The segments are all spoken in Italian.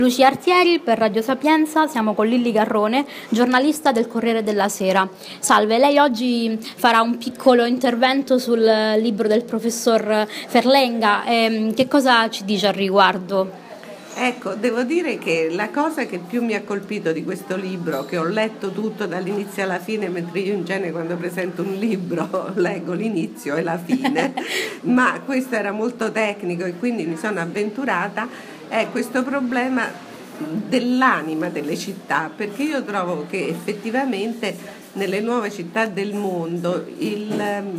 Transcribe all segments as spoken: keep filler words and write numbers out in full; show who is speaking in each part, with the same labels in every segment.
Speaker 1: Lucia Artieri per Radio Sapienza, siamo con Lilli Garrone, giornalista del Corriere della Sera. Salve, lei oggi farà un piccolo intervento sul libro del professor Ferlenga. Eh, che cosa ci dice al riguardo?
Speaker 2: Ecco, devo dire che la cosa che più mi ha colpito di questo libro, che ho letto tutto dall'inizio alla fine, mentre io in genere quando presento un libro leggo l'inizio e la fine, ma questo era molto tecnico e quindi mi sono avventurata, è questo problema dell'anima delle città, perché io trovo che effettivamente nelle nuove città del mondo il,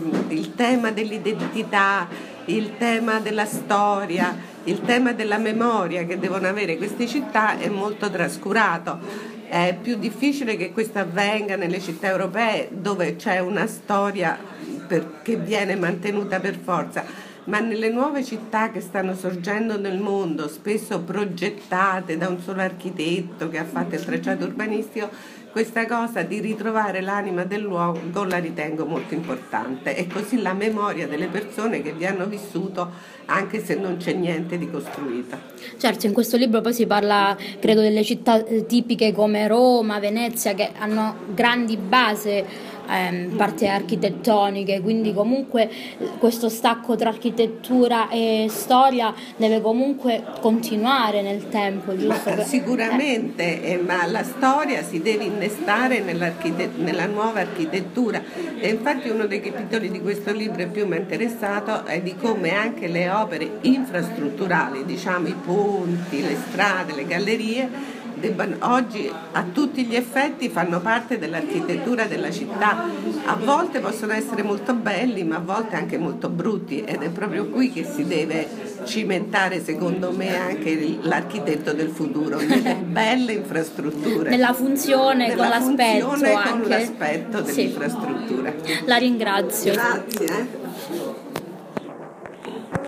Speaker 2: il tema dell'identità, il tema della storia, il tema della memoria che devono avere queste città è molto trascurato. È più difficile che questo avvenga nelle città europee dove c'è una storia per, che viene mantenuta per forza, ma nelle nuove città che stanno sorgendo nel mondo, spesso progettate da un solo architetto che ha fatto il tracciato urbanistico, questa cosa di ritrovare l'anima del luogo la ritengo molto importante, e così la memoria delle persone che vi hanno vissuto, anche se non c'è niente di costruito.
Speaker 1: Certo, in questo libro poi si parla, credo, delle città tipiche come Roma, Venezia, che hanno grandi basi, ehm, parte architettoniche, quindi comunque questo stacco tra architettura e storia deve comunque continuare nel tempo, giusto?
Speaker 2: Ma sicuramente, eh, ma la storia si deve innestare nella nuova architettura, e infatti uno dei capitoli di questo libro più mi ha interessato è di come anche le opere infrastrutturali, diciamo i ponti, le strade, le gallerie, debbano, oggi a tutti gli effetti fanno parte dell'architettura della città. A volte possono essere molto belli, ma a volte anche molto brutti, ed è proprio qui che si deve cimentare, secondo me, anche l'architetto del futuro, nelle belle infrastrutture,
Speaker 1: nella funzione, nella con l'aspetto,
Speaker 2: funzione,
Speaker 1: anche.
Speaker 2: Con l'aspetto dell'infrastruttura.
Speaker 1: Sì. La ringrazio.
Speaker 2: Grazie.